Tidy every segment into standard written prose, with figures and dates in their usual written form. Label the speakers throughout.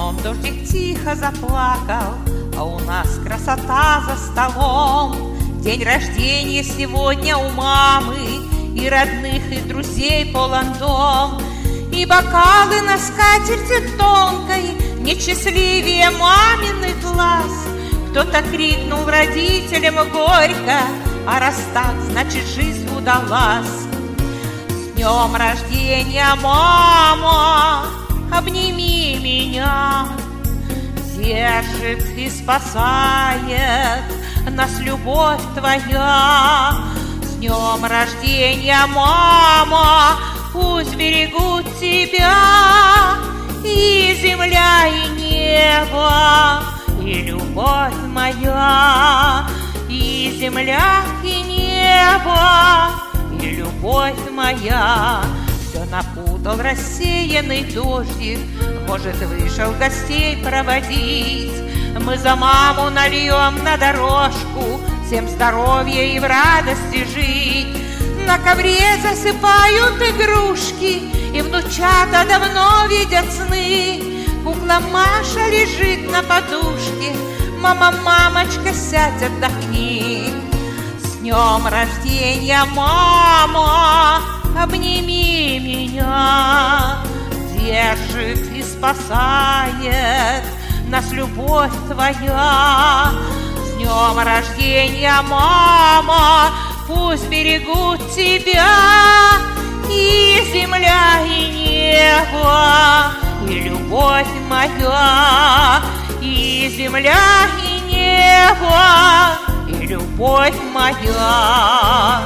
Speaker 1: окном дождик тихо заплакал, а у нас красота за столом. День рождения сегодня у мамы, и родных, и друзей полон дом. И бокалы на скатерти тонкой нечестливее маминых глаз. Кто-то крикнул родителям горько: а раз так, значит, жизнь удалась. С днем рождения, мама, обними меня. Держит и спасает нас любовь твоя. С днем рождения, мама, пусть берегут тебя и земля, и небо, и любовь моя. И земля, и небо, и любовь моя. Все напутал рассеянный дождик, может, вышел гостей проводить. Мы за маму нальем на дорожку, всем здоровья и в радости жить. На ковре засыпают игрушки, и внучата давно видят сны. Кукла Маша лежит на подушке, мама, мамочка, сядь, отдохни. С днем рождения, мама, обними меня. Держит и спасает нас любовь твоя. С днем рождения, мама, пусть берегут тебя и земля, и небо, и любовь моя. И земля, и небо, и любовь моя.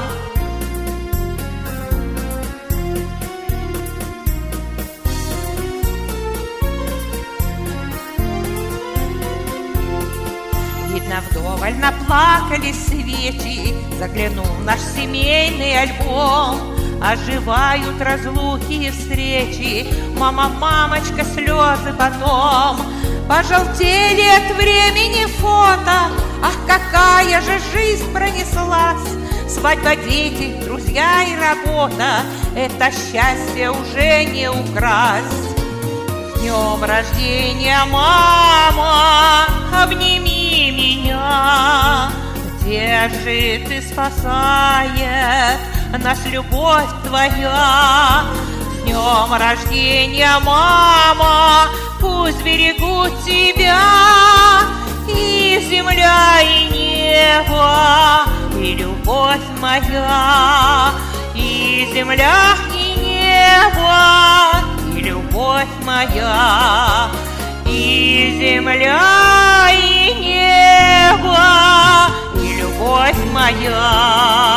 Speaker 1: Видно, вдоволь наплакали свечи, заглянул в наш семейный альбом. Оживают разлуки и встречи, мама, мамочка, слезы потом. Пожелтели от времени фото, ах, какая же жизнь пронеслась. Свадьба, дети, друзья и работа, это счастье уже не украсть. С днем рождения, мама, обними меня. Держит и спасает нас любовь твоя. С днем рождения, мама, пусть берегут тебя и земля, и небо, и любовь моя. И земля, и небо, и любовь моя. И земля, и небо, и любовь моя.